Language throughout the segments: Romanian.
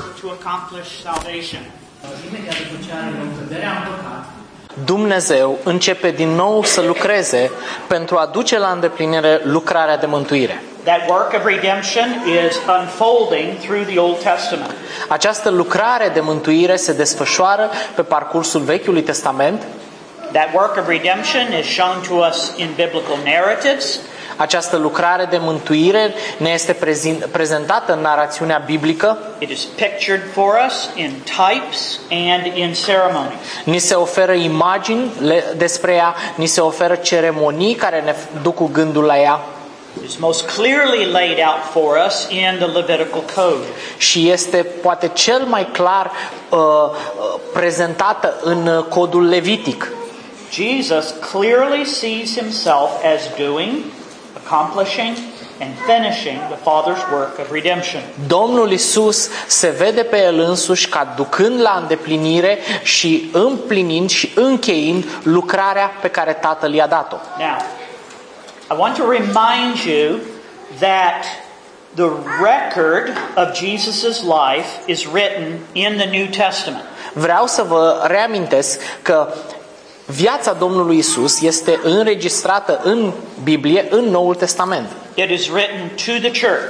to accomplish salvation. Imediat după ce are loc căderea în păcat, Dumnezeu începe din nou să lucreze pentru a duce la îndeplinire lucrarea de mântuire. That work of redemption is unfolding through the Old Testament. Această lucrare de mântuire se desfășoară pe parcursul Vechiului Testament. That work of redemption is shown to us in biblical narratives. Această lucrare de mântuire ne este prezentată în narațiunea biblică. It is pictured for us in types and in ceremonies. Ni se oferă imagini despre ea, ni se oferă ceremonii care ne duc cu gândul la ea. It is most clearly laid out for us in the Levitical Code. Și este poate cel mai clar prezentată în codul levitic. Jesus clearly sees himself as doing, accomplishing, and finishing the Father's work of redemption. Domnul Isus se vede pe el însuși ca ducând la îndeplinire și împlinind și încheind lucrarea pe care Tatăl i-a dat-o. Now, I want to remind you that the record of Jesus' life is written in the New Testament. Vreau să vă reamintesc că viața Domnului Isus este înregistrată în Biblie, în Noul Testament. It is written to the church.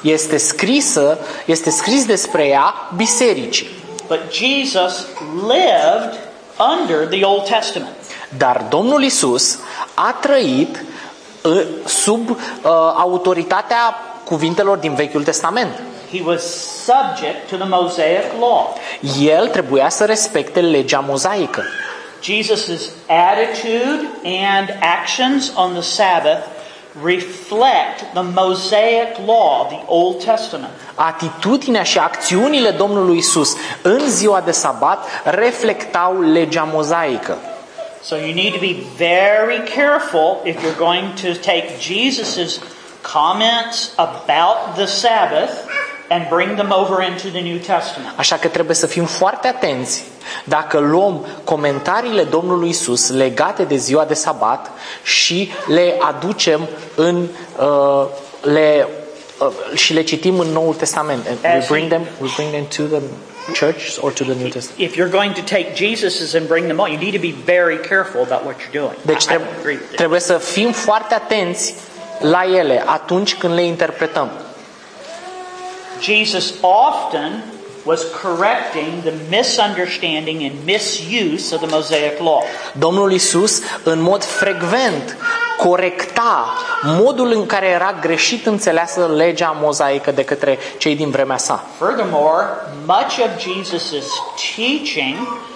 Este scris despre ea bisericii. But Jesus lived under the Old Testament. Dar Domnul Isus a trăit sub autoritatea cuvintelor din Vechiul Testament. He was subject to the Mosaic law. El trebuia să respecte legea mozaică. Jesus' attitude and actions on the Sabbath reflect the Mosaic law, the Old Testament. Atitudinea și acțiunile Domnului Isus în ziua de sabat reflectau legea mozaică. So you need to be very careful if you're going to take Jesus' comments about the Sabbath and bring them over into the New Testament. Așa că trebuie să fim foarte atenți dacă luăm comentariile Domnului Isus legate de ziua de sabat și le aducem și le citim în Noul Testament. We bring them to the church or to the New Testament. If you're going to take Jesus's and bring them on, you need to be very careful about what you're doing. Deci I agree with it. trebuie să fim foarte atenți la ele atunci când le interpretăm. Jesus often was correcting the misunderstanding and misuse of the Mosaic law. Domnul Isus în mod frecvent corecta modul în care era greșit înțeleasă legea mozaică de către cei din vremea sa. Furthermore, much of Jesus' teaching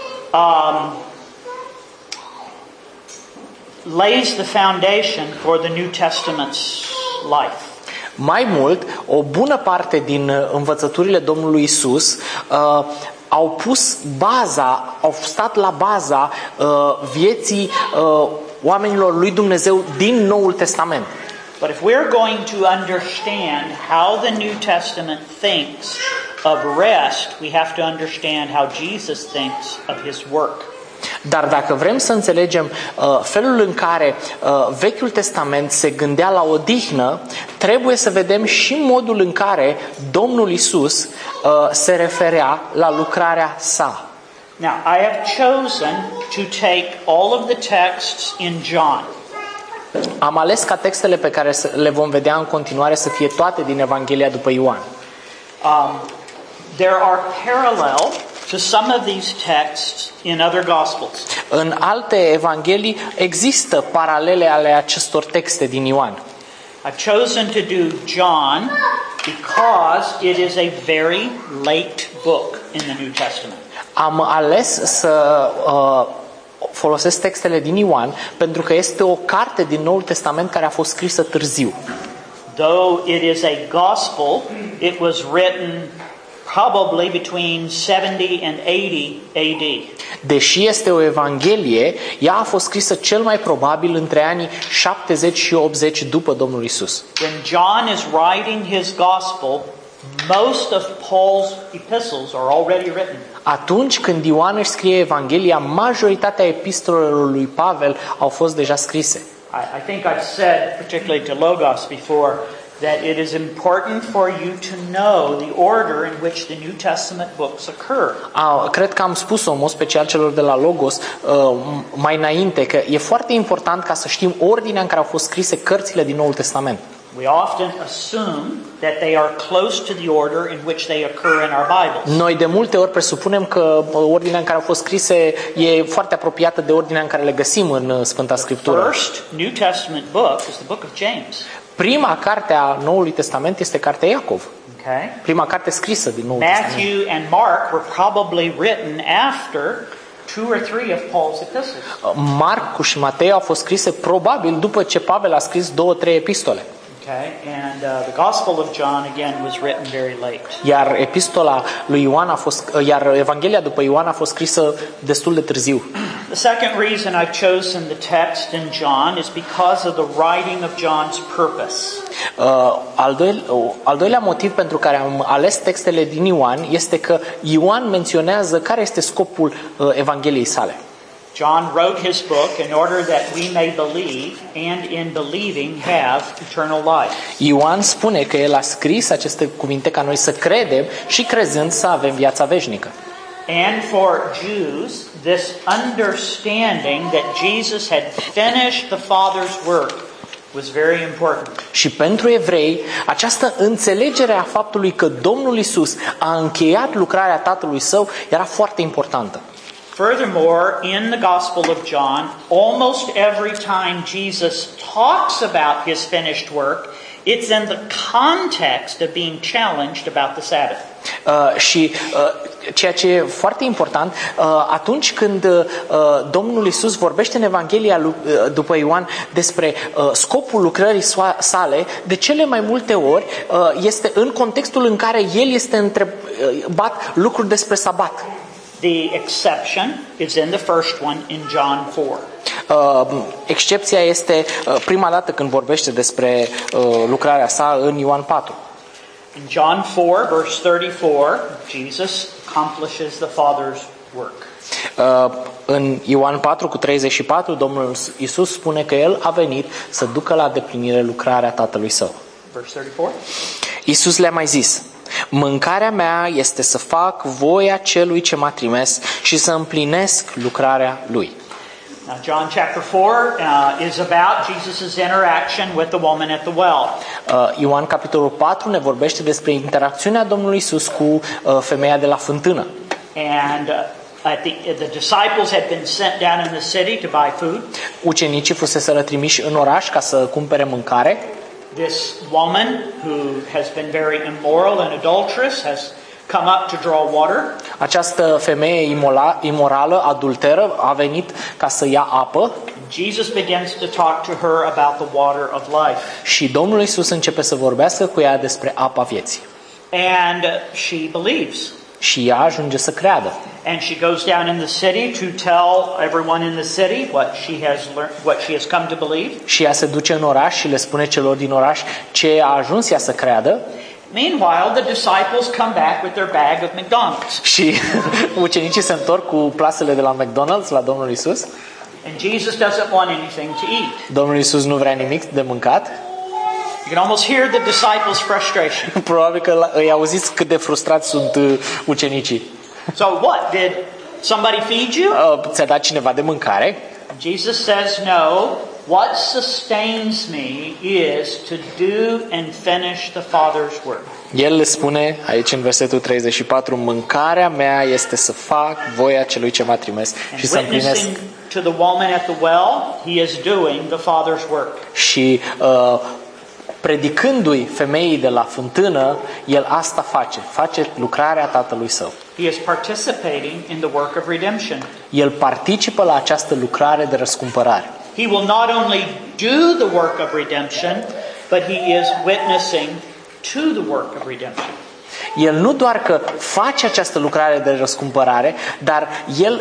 lays the foundation for the New Testament's life. Mai mult, o bună parte din învățăturile Domnului Isus au stat la baza vieții oamenilor lui Dumnezeu din Noul Testament. But if we're going to understand how the New Testament thinks of rest, we have to understand how Jesus thinks of his work. Dar dacă vrem să înțelegem felul în care Vechiul Testament se gândea la odihnă, trebuie să vedem și modul în care Domnul Isus se referea la lucrarea sa. Now, I have chosen to take all of the texts in John. Am ales ca textele pe care le vom vedea în continuare să fie toate din Evanghelia după Ioan. There are parallel to some of these texts in other Gospels. În alte evanghelii există paralele ale acestor texte din Ioan. I've chosen to do John because it is a very late book in the New Testament. Am ales să folosesc textele din Ioan pentru că este o carte din Noul Testament care a fost scrisă târziu. Though it is a gospel, it was written probably between 70 and 80 AD. Deși este o evanghelie, ea a fost scrisă cel mai probabil între anii 70 și 80 după Domnul Isus. When John is writing his gospel, most of Paul's epistles are already written. Atunci când Ioan își scrie Evanghelia, majoritatea epistolelor lui Pavel au fost deja scrise. I think I've said, particularly to Logos before, that it is important for you to know the order in which the New Testament books occur. Cred că am spus-o în mod special celor de la Logos mai înainte, că e foarte important ca să știm ordinea în care au fost scrise cărțile din Noul Testament. We often assume that they are close to the order in which they occur in our Bibles. Noi de multe ori presupunem că ordinea în care au fost scrise e foarte apropiată de ordinea în care le găsim în Sfânta Scriptură. First New Testament book is the book of James. Prima carte a Noului Testament este cartea Iacov. Okay? Prima carte scrisă din Noul Testament. Matthew and Mark were probably written after 2 or 3 of Paul's epistles. Marcu și Matei au fost scrise probabil după ce Pavel a scris 2-3 epistole. Okay? And the Gospel of John again was written very late. Iar epistola lui Ioan iar Evanghelia după Ioan a fost scrisă destul de târziu. The second reason I've chosen the text in John is because of the writing of John's purpose. Al doilea motiv pentru care am ales textele din Ioan este că Ioan menționează care este scopul Evangheliei sale. John wrote his book in order that we may believe and in believing have eternal life. Ioan spune că el a scris aceste cuvinte ca noi să credem și crezând să avem viața veșnică. And for Jews, this understanding that Jesus had finished the Father's work was very important. Și pentru evrei, această înțelegere a faptului că Domnul Isus a încheiat lucrarea Tatălui Său era foarte importantă. Furthermore, in the Gospel of John, almost every time Jesus talks about his finished work, it's in the context of being challenged about the Sabbath. Ceea ce e foarte important, atunci când Domnul Isus vorbește în Evanghelia după Ioan despre scopul lucrării sale, de cele mai multe ori este în contextul în care el este întrebat lucruri despre sabat. The exception is in the first one in John 4. Excepția este prima dată când vorbește despre lucrarea sa în Ioan 4. In John 4, verse 34, Jesus accomplishes the Father's work. În Ioan 4 cu 34, Domnul Isus spune că El a venit să ducă la deplinire lucrarea Tatălui Său. Verse 34. Isus le-a mai zis: mâncarea mea este să fac voia celui ce m-a trimis și să împlinesc lucrarea lui. Now, John chapter 4 is about Jesus' interaction with the woman at the well. Ioan capitolul 4 ne vorbește despre interacțiunea Domnului Isus cu femeia de la fântână. And the disciples had been sent down in the city to buy food. Ucenicii fuseseră trimiși în oraș ca să cumpere mâncare. This woman who has been very immoral and adulterous has come up to draw water. Această femeie imorală, adulteră, a venit ca să ia apă. Jesus begins to talk to her about the water of life. Și Domnul Isus începe să vorbească cu ea despre apa vieții. And she believes. Și ea ajunge să creadă. And she goes down in the city to tell everyone in the city what she has learned, what she has come to believe. Și ea se duce în oraș și le spune celor din oraș ce a ajuns ea să creadă. Meanwhile, the disciples come back with their bag of McDonald's. Și ucenicii se întorc cu plasele de la McDonald's la Domnul Isus. And Jesus doesn't want anything to eat. Domnul Isus nu vrea nimic de mâncat. You can almost hear the disciples' frustration. Probabil că îi auziți cât de frustrați sunt ucenicii. So what? Did somebody feed you? Ți-a dat cineva de mâncare? Jesus says no. What sustains me is to do and finish the Father's work. El le spune aici în versetul 34, mâncarea mea este să fac voia celui ce m-a trimis și să împlinesc. To the woman at the well, he is doing the Father's work. Și predicându-i femeii de la fântână, el asta face lucrarea Tatălui Său. He is participating in the work of redemption. El participă la această lucrare de răscumpărare. He will not only do the work of redemption, but he is witnessing to the work of redemption. El nu doar că face această lucrare de răscumpărare, dar el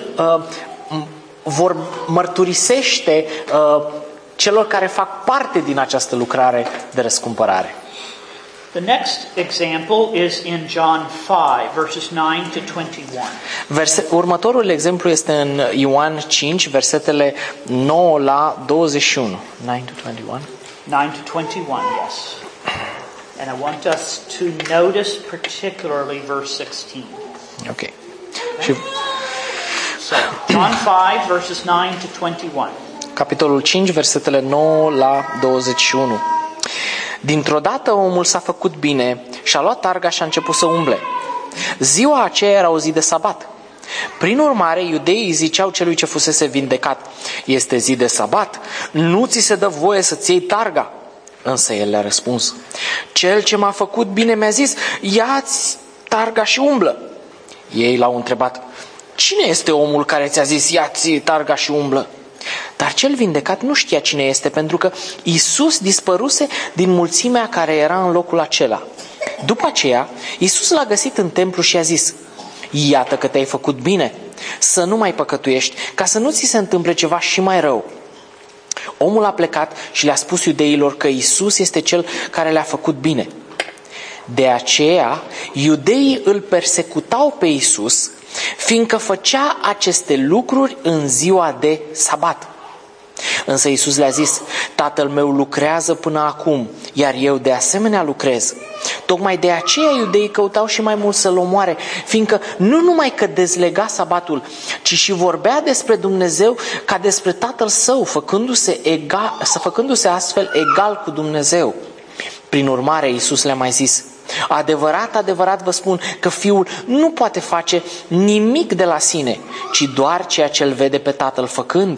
mărturisește celor care fac parte din această lucrare de răscumpărare. The next example is in John 5, verses 9 to 21. Următorul exemplu este în Ioan 5, versetele 9 la 21. 9 to 21. 9 to 21, yes. And I want us to notice particularly verse 16. Ok. Și So, John 5, verses 9 to 21. capitolul 5, versetele 9 la 21. Dintr-o dată omul s-a făcut bine și a luat targa și a început să umble. Ziua aceea era o zi de sabat. Prin urmare, iudeii ziceau celui ce fusese vindecat: este zi de sabat, nu ți se dă voie să-ți iei targa. Însă el le-a răspuns: cel ce m-a făcut bine mi-a zis: ia-ți targa și umblă. Ei l-au întrebat: cine este omul care ți-a zis: ia-ți targa și umblă? Dar cel vindecat nu știa cine este, pentru că Iisus dispăruse din mulțimea care era în locul acela. După aceea, Iisus l-a găsit în templu și a zis: iată că te-ai făcut bine, să nu mai păcătuiești, ca să nu ți se întâmple ceva și mai rău. Omul a plecat și le-a spus iudeilor că Iisus este cel care le-a făcut bine. De aceea, iudeii îl persecutau pe Iisus, fiindcă făcea aceste lucruri în ziua de sabat. Însă Iisus le-a zis: Tatăl meu lucrează până acum, iar eu de asemenea lucrez. Tocmai de aceea iudeii căutau și mai mult să-l omoare, fiindcă nu numai că dezlega sabatul, ci și vorbea despre Dumnezeu ca despre Tatăl său, făcându-se astfel egal cu Dumnezeu. Prin urmare, Iisus le-a mai zis: adevărat, adevărat vă spun că Fiul nu poate face nimic de la sine, ci doar ceea ce îl vede pe Tatăl făcând.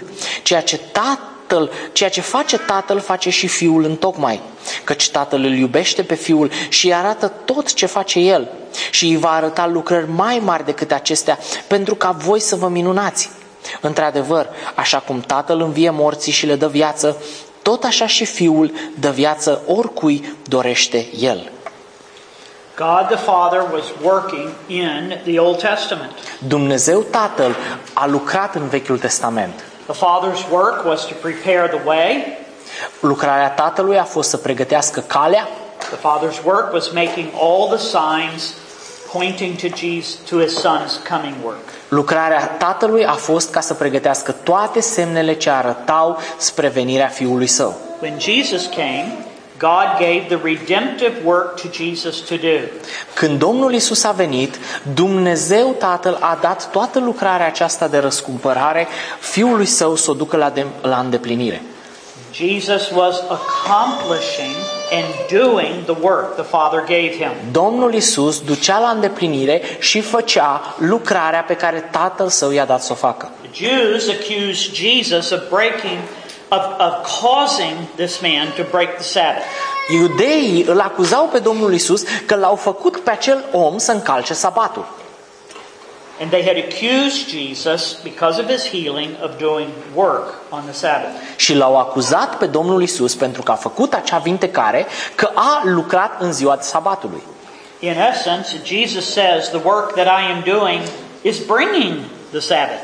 Ceea ce face Tatăl face și Fiul întocmai, căci Tatăl îl iubește pe Fiul și îi arată tot ce face El și îi va arăta lucrări mai mari decât acestea, pentru ca voi să vă minunați. Într-adevăr, așa cum Tatăl învie morții și le dă viață, tot așa și Fiul dă viață oricui dorește El. God the Father was working in the Old Testament. Dumnezeu Tatăl a lucrat în Vechiul Testament. The Father's work was to prepare the way. Lucrarea Tatălui a fost să pregătească calea. The Father's work was making all the signs pointing to His Son's coming work. Lucrarea Tatălui a fost ca să pregătească toate semnele ce arătau spre venirea Fiului Său. When Jesus came, God gave the redemptive work to Jesus to do. Când Domnul Iisus a venit, Dumnezeu Tatăl a dat toată lucrarea aceasta de răscumpărare Fiului Său să o ducă la îndeplinire. Jesus was accomplishing and doing the work the Father gave Him. Domnul Iisus ducea la îndeplinire și făcea lucrarea pe care Tatăl Său i-a dat să o facă. The Jews accused Jesus of causing this man to break the Sabbath. Iudeii îl acuzau pe Domnul Iisus că l-au făcut pe acel om să încalce sabatul. And they had accused Jesus, because of his healing, of doing work on the Sabbath. Și l-au acuzat pe Domnul Iisus pentru că a făcut acea vindecare, că a lucrat în ziua sabatului. In essence, Jesus says the work that I am doing is bringing the Sabbath.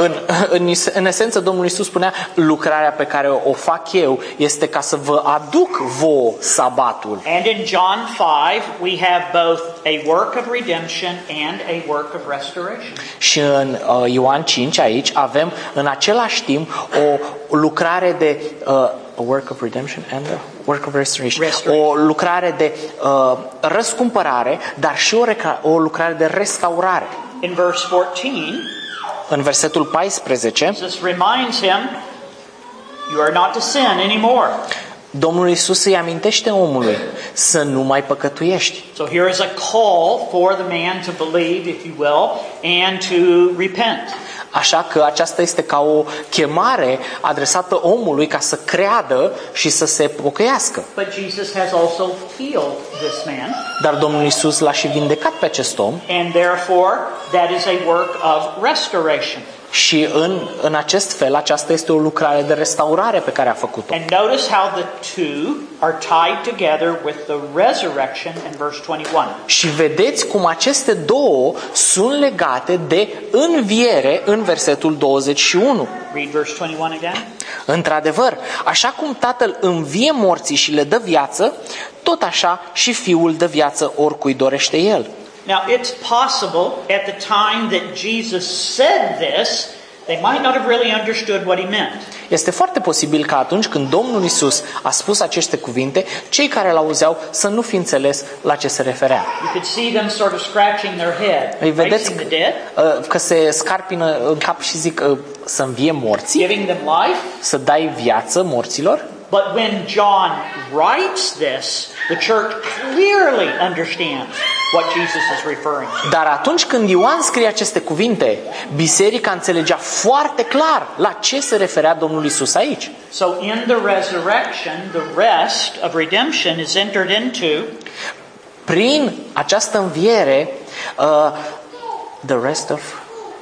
În esență, Domnul Iisus spunea: lucrarea pe care o fac eu este ca să vă aduc vouă sabatul. And in John 5, we have both a work of redemption and a work of restoration. Și în Ioan 5 aici avem în același timp o lucrare de a work of redemption and a work of restoration. O lucrare de răscumpărare, dar și o lucrare de restaurare. In verse 14, în versetul 14, Jesus reminds him, you are not to sin anymore. Domnul Iisus îi amintește omului să nu mai păcătuiești. So here is a call for the man to believe, if you will, and to repent. Așa că aceasta este ca o chemare adresată omului ca să creadă și să se pocăiască. But Jesus has also healed this man. Dar Domnul Iisus l-a și vindecat pe acest om. And therefore, that is a work of restoration. Și în acest fel, aceasta este o lucrare de restaurare pe care a făcut-o. And notice how the two are tied together with the resurrection in verse 21. Și vedeți cum aceste două sunt legate de înviere în versetul 21. Read verse 21 again. Într-adevăr, așa cum Tatăl învie morții și le dă viață, tot așa și Fiul dă viață oricui dorește El. Now, it's possible at the time that Jesus said this they might not have really understood what he meant. Este foarte posibil că atunci când Domnul Isus a spus aceste cuvinte, cei care l-auzeau să nu fi înțeles la ce se referea. You could see them sort of scratching their head, Îi vedeți raising the dead, că se scarpină în cap și zic să învie morții, giving them life. să dai viață morților. But when John writes this, the church clearly understands what Jesus is referring to. Dar atunci când Ioan scrie aceste cuvinte, biserica înțelegea foarte clar la ce se referea Domnul Isus aici. So in the resurrection, the rest of redemption is entered into. Prin această înviere, the rest of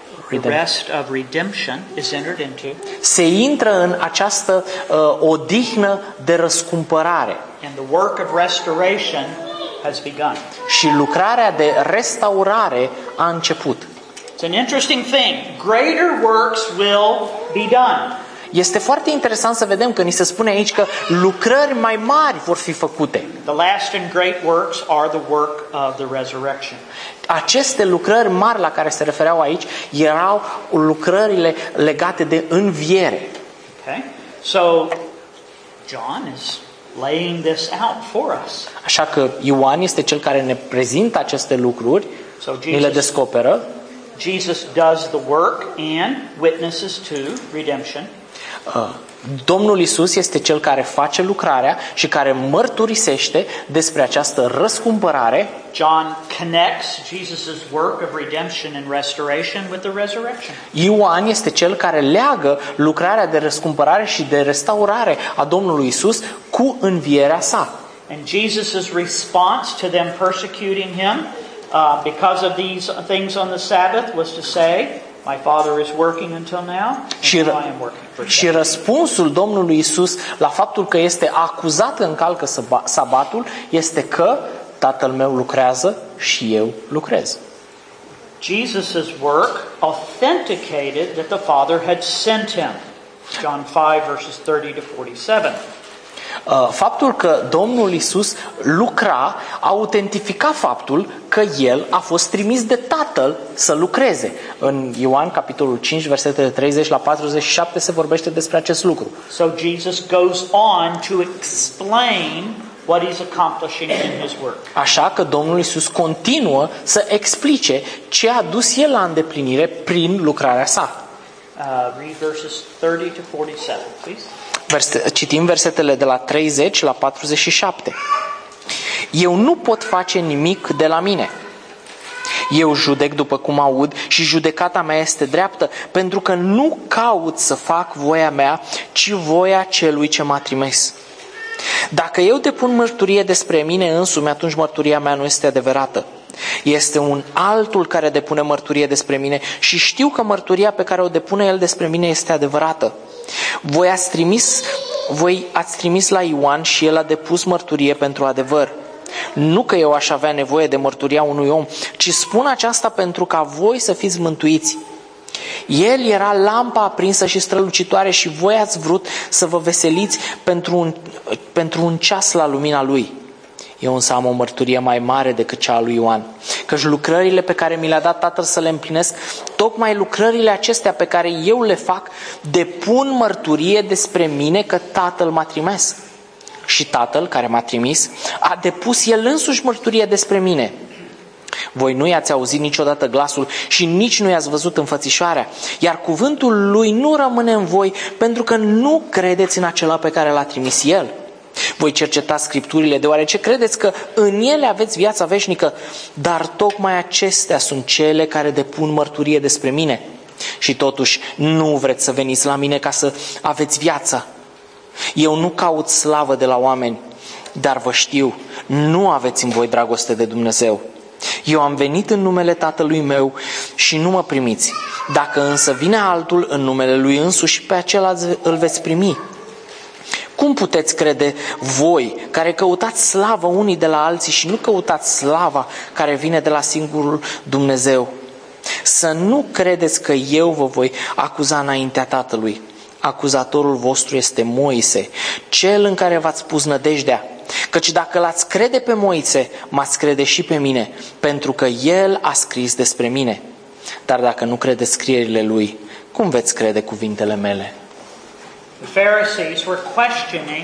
redemption is entered into. Se intră în această odihnă de răscumpărare. And the work of restoration has begun. Și lucrarea de restaurare a început. It's an interesting thing. Greater works will be done. Este foarte interesant să vedem că ni se spune aici că lucrări mai mari vor fi făcute. The last and great works are the work of the resurrection. Aceste lucrări mari la care se refereau aici erau lucrările legate de înviere. Okay? So John is laying this out for us. Așa că Ioan este cel care ne prezintă aceste lucruri, ni le descoperă. Jesus does the work and witnesses to redemption. Domnul Isus este cel care face lucrarea și care mărturisește despre această răscumpărare. John connects Jesus' work of redemption and restoration with the resurrection. Ioan este cel care leagă lucrarea de răscumpărare și de restaurare a Domnului Isus cu învierea sa. And Jesus' response to them persecuting him because of these things on the Sabbath was to say, my Father is working until now, and I am working for you. Și răspunsul Domnului Isus la faptul că este acuzat că încalcă sabatul este că Tatăl meu lucrează și eu lucrez. Jesus' work authenticated that the Father had sent him. John 5 verses 30 to 47. Faptul că Domnul Isus lucra autentifica faptul că El a fost trimis de Tatăl să lucreze. În Ioan capitolul 5 versetele 30 la 47 se vorbește despre acest lucru. So Jesus goes on to explain what he's accomplishing in his work. Așa că Domnul Isus continuă să explice ce a dus El la îndeplinire prin lucrarea sa. Read verses 30 to 47, please. Citim versetele de la 30 la 47. Eu nu pot face nimic de la mine. Eu judec după cum aud și judecata mea este dreaptă, pentru că nu caut să fac voia mea, ci voia celui ce m-a trimis. Dacă eu depun mărturie despre mine însumi, atunci mărturia mea nu este adevărată. Este un altul care depune mărturie despre mine și știu că mărturia pe care o depune el despre mine este adevărată. Voi ați trimis la Ioan și el a depus mărturie pentru adevăr. Nu că eu aș avea nevoie de mărturia unui om, ci spun aceasta pentru ca voi să fiți mântuiți. El era lampa aprinsă și strălucitoare și voi ați vrut să vă veseliți pentru un ceas la lumina lui. Eu însă am o mărturie mai mare decât cea a lui Ioan, căci lucrările pe care mi le-a dat Tatăl să le împlinesc, tocmai lucrările acestea pe care eu le fac, depun mărturie despre mine că Tatăl m-a trimis. Și Tatăl care m-a trimis a depus El însuși mărturie despre mine. Voi nu i-ați auzit niciodată glasul și nici nu i-ați văzut înfățișarea, iar cuvântul lui nu rămâne în voi pentru că nu credeți în acela pe care l-a trimis El. Voi cercetați Scripturile, deoarece credeți că în ele aveți viața veșnică, dar tocmai acestea sunt cele care depun mărturie despre mine. Și totuși nu vreți să veniți la mine ca să aveți viața. Eu nu caut slavă de la oameni, dar vă știu, nu aveți în voi dragoste de Dumnezeu. Eu am venit în numele Tatălui meu și nu mă primiți. Dacă însă vine altul în numele lui însuși, pe acela îl veți primi. Cum puteți crede voi, care căutați slavă unii de la alții și nu căutați slava care vine de la singurul Dumnezeu? Să nu credeți că eu vă voi acuza înaintea Tatălui. Acuzatorul vostru este Moise, cel în care v-ați pus nădejdea. Căci dacă l-ați crede pe Moise, m-ați crede și pe mine, pentru că el a scris despre mine. Dar dacă nu credeți scrierile lui, cum veți crede cuvintele mele? The Pharisees were questioning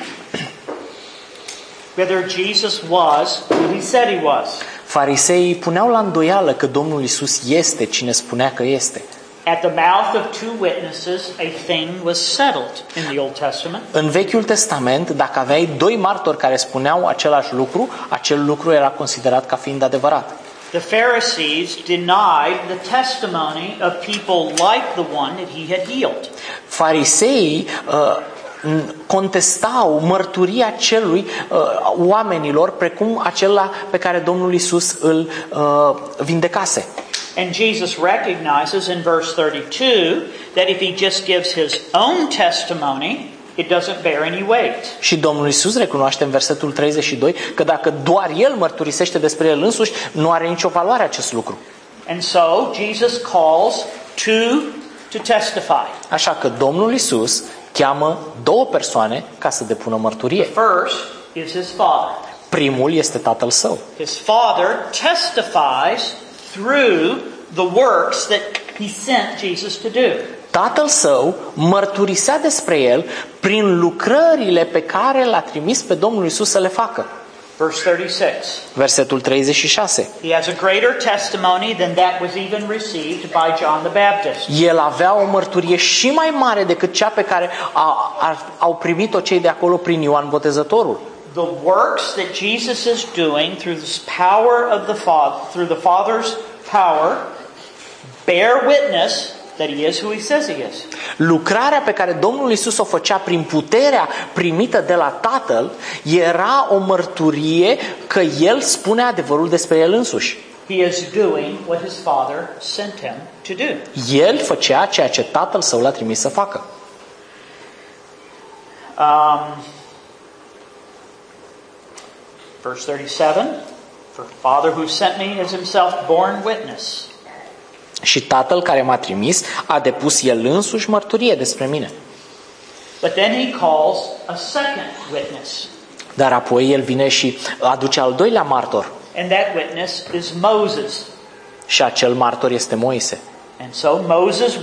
whether Jesus was who he said he was. Fariseii puneau la îndoială că Domnul Isus este cine spunea că este. At the mouth of two witnesses, a thing was settled in the Old Testament. În Vechiul Testament, dacă aveai doi martori care spuneau același lucru, acel lucru era considerat ca fiind adevărat. The Pharisees denied the testimony of people like the one that he had healed. Fariseii contestau mărturia oamenilor precum acela pe care Domnul Isus îl vindecase. And Jesus recognizes in verse 32 that if he just gives his own testimony, it doesn't bear any weight. Și Domnul Isus recunoaște în versetul 32 că dacă doar el mărturisește despre el însuși, nu are nicio valoare acest lucru. And so Jesus calls two to testify. Așa că Domnul Isus cheamă două persoane ca să depună mărturie. The first is his Father. Primul este tatăl său. His Father testifies through the works that he sent Jesus to do. Tatăl său mărturisea despre el prin lucrările pe care l-a trimis pe Domnul Isus să le facă. Verse 36. Versetul 36. He has a greater testimony than that was even received by John the Baptist. El avea o mărturie și mai mare decât cea pe care au primit-o cei de acolo prin Ioan Botezătorul. The works that Jesus is doing through the power of the Father, through the Father's power, bear witness that he is who he says he is. Lucrarea pe care Domnul Isus o făcea prin puterea primită de la Tatăl era o mărturie că El spune adevărul despre El însuși. He is doing what his Father sent him to do. El făcea ceea ce Tatăl său l-a trimis să facă. Verse 37, for the Father who sent me is himself borne witness. Și Tatăl care m-a trimis a depus El însuși mărturie despre mine. But then he calls a second witness. Dar apoi El vine și aduce al doilea martor. And that witness is Moses. Și acel martor este Moise. And so Moses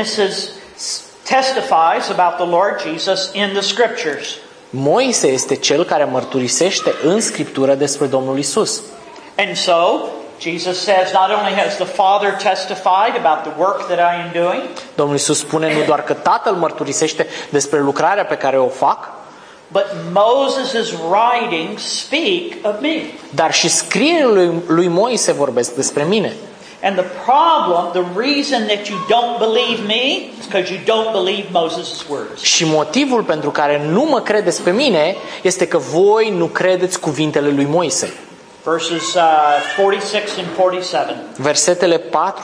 testifies about the Lord Jesus in the scriptures. Moise este cel care mărturisește în Scriptură despre Domnul Isus. And so Jesus says not only has the Father testified about the work that I am doing, Domnul Isus spune nu doar că Tatăl mărturisește despre lucrarea pe care o fac, but Moses' writings speak of me. dar și scrierile lui Moise vorbesc despre mine. And the problem, the reason that you don't believe me is because you don't believe Moses' words. Și motivul pentru care nu mă credeți pe mine este că voi nu credeți cuvintele lui Moise. Verses 46 and 47. Versetele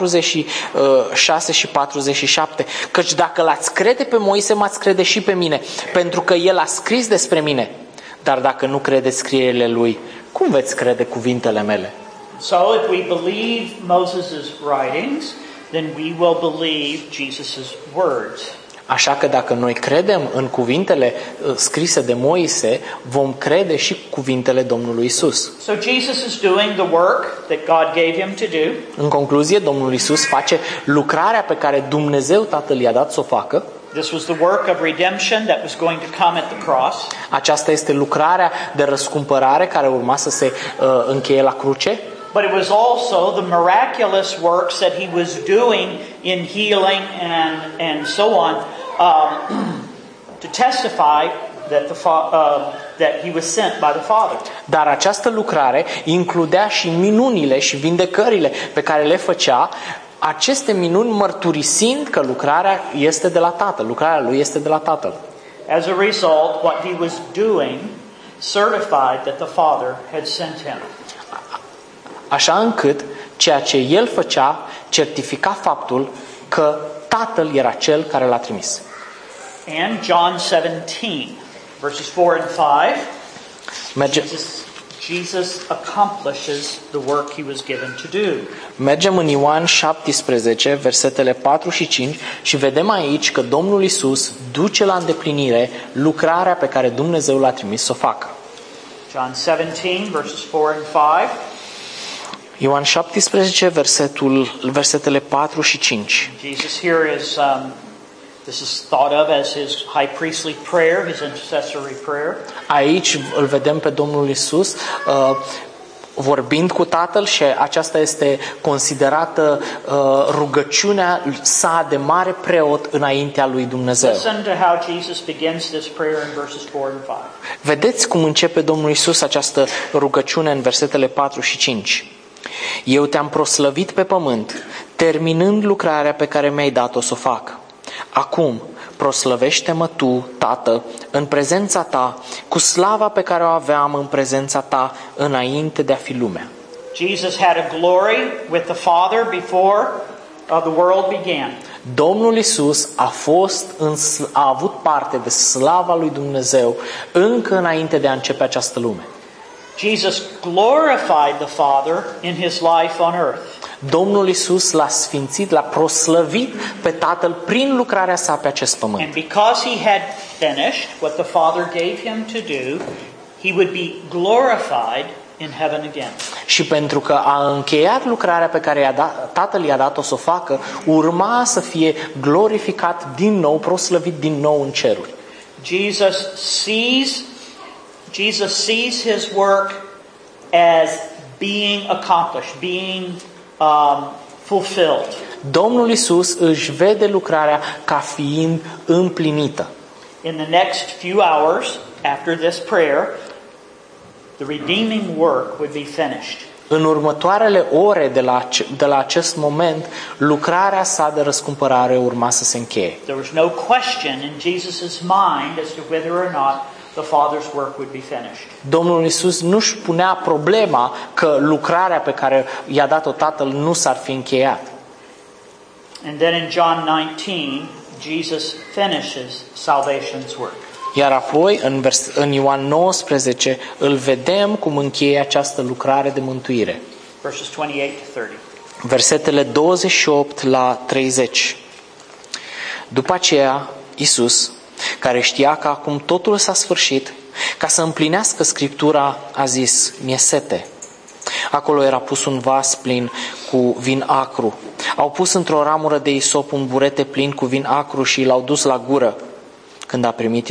46 și 47. Căci dacă l-ați crede pe Moise, m-ați crede și pe mine, pentru că el a scris despre mine. Dar dacă nu credeți scrierile lui, cum veți crede cuvintele mele? So if we believe Moses' writings, then we will believe Jesus' words. Așa că dacă noi credem în cuvintele scrise de Moise, vom crede și cuvintele Domnului Isus. So Jesus is doing the work that God gave him to do. În concluzie, Domnul Isus face lucrarea pe care Dumnezeu Tatăl i-a dat să o facă. This was the work of redemption that was going to come at the cross. Aceasta este lucrarea de răscumpărare care urma să se încheie la cruce. But it was also the miraculous works that he was doing in healing and so on to testify that he was sent by the Father. Dar această lucrare includea și minunile și vindecările pe care le făcea, aceste minuni mărturisind că lucrarea este de la Tatăl, lucrarea lui este de la Tatăl. As a result, what he was doing certified that the Father had sent him. Așa încât ceea ce el făcea certifica faptul că Tatăl era cel care l-a trimis. And John 17, verses 4 and 5, Jesus accomplishes the work he was given to do. Mergem în Ioan 17, versetele 4 și 5 și vedem aici că Domnul Isus duce la îndeplinire lucrarea pe care Dumnezeu l-a trimis să o facă. John 17, verses 4 and 5. Ioan 17, versetele 4 și 5. Jesus here is, this is thought of as his high priestly prayer, his intercessory prayer. Aici îl vedem pe Domnul Isus vorbind cu Tatăl și aceasta este considerată rugăciunea sa de mare preot înaintea lui Dumnezeu. Listen to how Jesus begins this prayer in verses 4 and 5. Vedeți cum începe Domnul Isus această rugăciune în versetele 4 și 5. Eu te-am proslăvit pe pământ, terminând lucrarea pe care mi-ai dat-o să o fac. Acum, proslăvește-mă tu, Tată, în prezența ta, cu slava pe care o aveam în prezența ta înainte de a fi lumea. Jesus had a glory with the Father before the world began. Domnul Isus a avut parte de slava lui Dumnezeu încă înainte de a începe această lume. Jesus glorified the Father in his life on earth. Domnul Isus l-a sfințit, l-a proslăvit pe Tatăl prin lucrarea sa pe acest pământ. And because he had finished what the Father gave him to do, he would be glorified in heaven again. Și pentru că a încheiat lucrarea pe care Tatăl i-a dat-o să o facă, urma să fie glorificat din nou, proslăvit din nou în ceruri. Jesus sees his work as being accomplished, being fulfilled. Domnul Isus își vede lucrarea ca fiind împlinită. In the next few hours after this prayer, the redeeming work would be finished. În următoarele ore de la acest moment, lucrarea sa de răscumpărare urma să se încheie. There was no question in Jesus' mind as to whether or not the Father's work would be finished. Domnul Isus nu-și punea problema că lucrarea pe care i-a dat-o Tatăl nu s-ar fi încheiat. And then in John 19, Jesus finishes salvation's work. Iar apoi, în Ioan 19, îl vedem cum încheie această lucrare de mântuire. Verses 28 to 30. Versetele 28 la 30. După aceea, Isus, care știa că acum totul s-a sfârșit, ca să împlinească Scriptura, a zis: mi-e sete. Acolo era pus un vas plin cu vin acru. Au pus într-o ramură de isop un burete plin cu vin acru și l-au dus la gură. Când a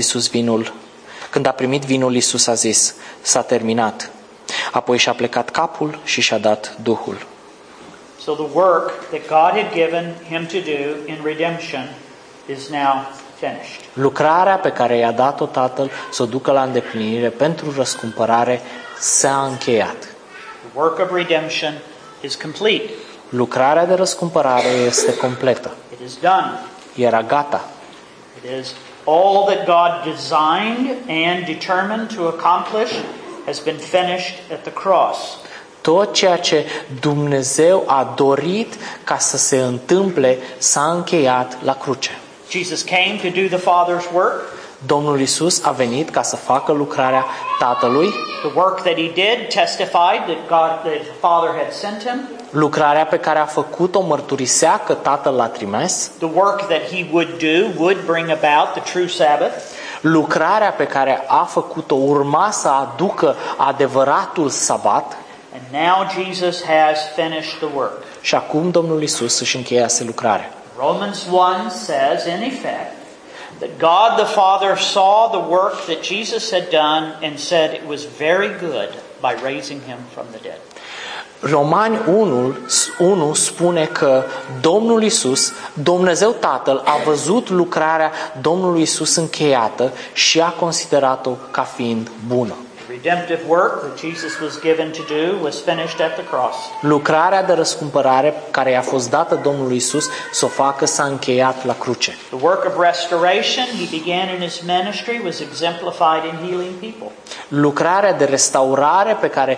primit vinul, Iisus a zis: s-a terminat. Apoi și-a plecat capul și și-a dat Duhul. So the work that God had given him to do in redemption is now finished. Lucrarea pe care i-a dat-o Tatăl să o ducă la îndeplinire pentru răscumpărare s-a încheiat. The work of redemption is complete. Lucrarea de răscumpărare este completă. It is done. Era gata. It is all that God designed and determined to accomplish has been finished at the cross. Tot ceea ce Dumnezeu a dorit ca să se întâmple s-a încheiat la cruce. Jesus came to do the Father's work. Domnul Isus a venit ca să facă lucrarea Tatălui. The work that he did testified that the Father had sent him. Lucrarea pe care a făcut-o mărturisea că Tatăl l-a trimis. The work that he would do would bring about the true Sabbath. Lucrarea pe care a făcut-o urma să aducă adevăratul sabat. And now Jesus has finished the work. Și acum Domnul Isus își încheiase lucrarea. Romans 1 says, in effect, that God the Father saw the work that Jesus had done and said it was very good by raising him from the dead. Romani 1 spune că Domnul Isus, Dumnezeu Tatăl, a văzut lucrarea Domnului Isus încheiată și a considerat-o ca fiind bună. The redemptive work that Jesus was given to do was finished at the cross. Lucrarea de răscumpărare care i-a fost dată Domnului Isus să o facă s-a încheiat la cruce. The work of restoration he began in his ministry was exemplified in healing people. Lucrarea de restaurare pe care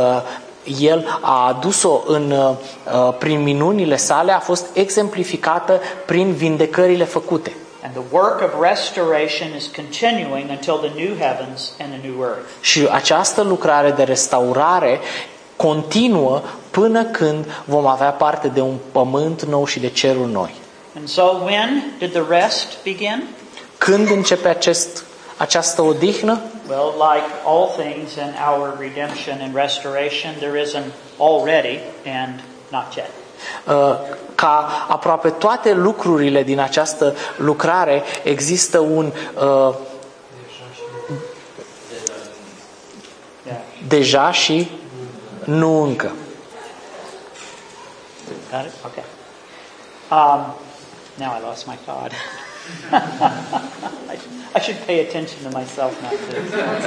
el a adus-o prin minunile sale a fost exemplificată prin vindecările făcute. And the work of restoration is continuing until the new heavens and the new earth. Și această lucrare de restaurare continuă până când vom avea parte de un pământ nou și de ceruri noi. And so when did the rest begin? Când începe această odihnă? Well, like all things in our redemption and restoration, there is an already and not yet. Ca aproape toate lucrurile din această lucrare, există un deja și nu încă. Got it? Okay. Now I lost my thought. I should pay attention to myself, not to.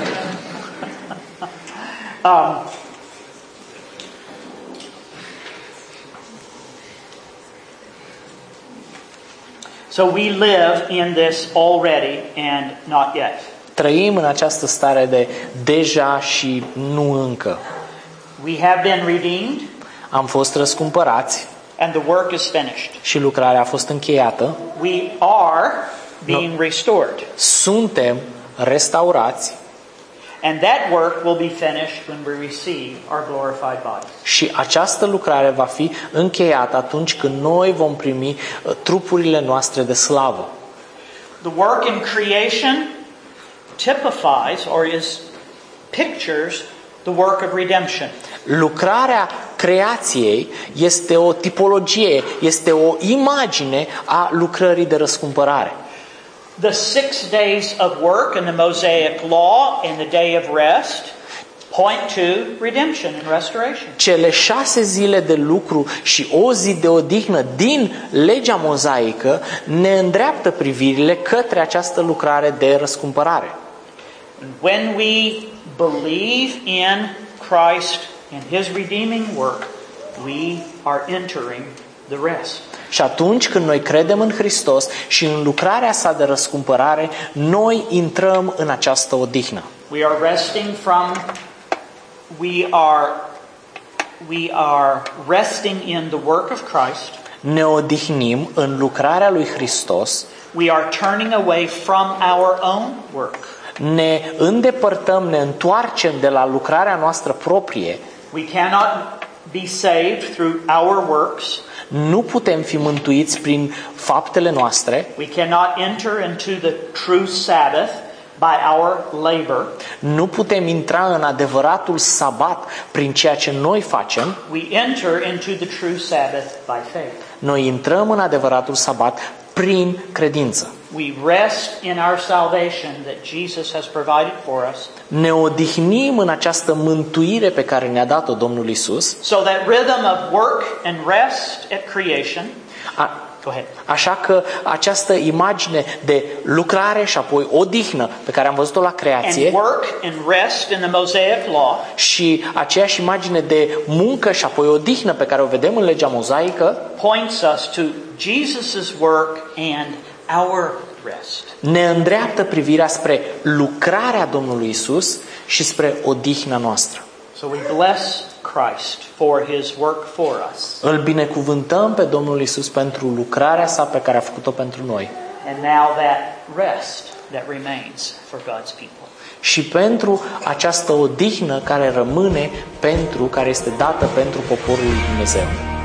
So we live in this already and not yet. Trăim în această stare de deja și nu încă. We have been redeemed. Am fost răscumpărați And the work is finished. și lucrarea a fost încheiată. We are being restored. Suntem restaurați And that work will be finished when we receive our glorified bodies. și această lucrare va fi încheiată atunci când noi vom primi trupurile noastre de slavă. The work in creation typifies or pictures the work of redemption. Lucrarea creației este o tipologie, este o imagine a lucrării de răscumpărare. The 6 days of work in the Mosaic Law and the day of rest point to redemption and restoration. Cele 6 zile de lucru și o zi de odihnă din legea mozaică ne îndreaptă privirile către această lucrare de răscumpărare. When we believe in Christ and His redeeming work, we are entering the rest. Și atunci când noi credem în Hristos și în lucrarea sa de răscumpărare, noi intrăm în această odihnă. We are resting from we are resting in the work of Christ. Ne odihnim în lucrarea lui Hristos. We are turning away from our own work. Ne îndepărtăm, ne întoarcem de la lucrarea noastră proprie. We cannot be saved through our works. Nu putem fi mântuiți prin faptele noastre. We cannot enter into the true Sabbath by our labor. Nu putem intra în adevăratul sabat prin ceea ce noi facem. We enter into the true Sabbath by faith. Noi intrăm în adevăratul sabat prin credință. We rest in our salvation that Jesus has provided for us. Ne odihnim în această mântuire pe care ne-a dat-o Domnul Isus. So that rhythm of work and rest at creation. Go ahead. Așa că această imagine de lucrare și apoi odihnă pe care am văzut-o la creație And work and rest in the Mosaic Law. Și aceeași imagine de muncă și apoi odihnă pe care o vedem în legea mozaică Points us to Jesus's work and our rest. ne îndreaptă privirea spre lucrarea Domnului Isus și spre odihna noastră. So we bless Christ for His work for us. Îl binecuvântăm pe Domnul Isus pentru lucrarea sa pe care a făcut-o pentru noi. And now that rest that remains for God's people. Și pentru această odihnă care rămâne care este dată pentru poporul lui Dumnezeu.